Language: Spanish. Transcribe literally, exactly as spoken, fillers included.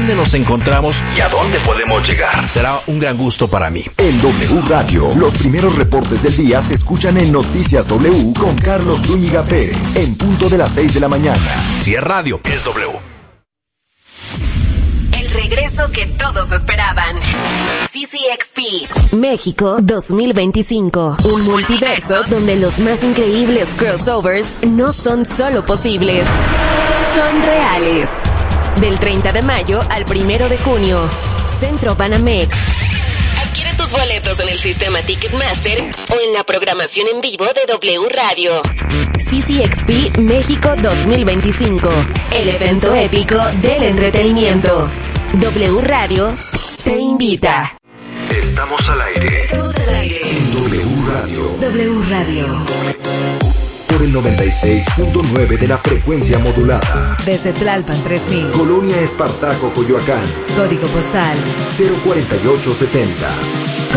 dónde nos encontramos y a dónde podemos llegar. Será un gran gusto para mí. En W Radio, los primeros reportes del día se escuchan en Noticias W con Carlos Zúñiga Pérez, en punto de las seis de la mañana. Si es radio, es W. El regreso que todos esperaban. C C X P México dos mil veinticinco. Un multiverso donde los más increíbles crossovers no son solo posibles, son reales. Del treinta de mayo al primero de junio. Centro Banamex. Adquiere tus boletos en el sistema Ticketmaster o en la programación en vivo de W Radio. C C X P México dos mil veinticinco. El evento épico del entretenimiento. W Radio te invita. Estamos al aire. Estamos al aire. En W Radio. W Radio. Por el noventa y seis punto nueve de la frecuencia modulada. Desde Tlalpan tres mil. Colonia Espartaco, Coyoacán. Código postal cero cuarenta y ocho setenta.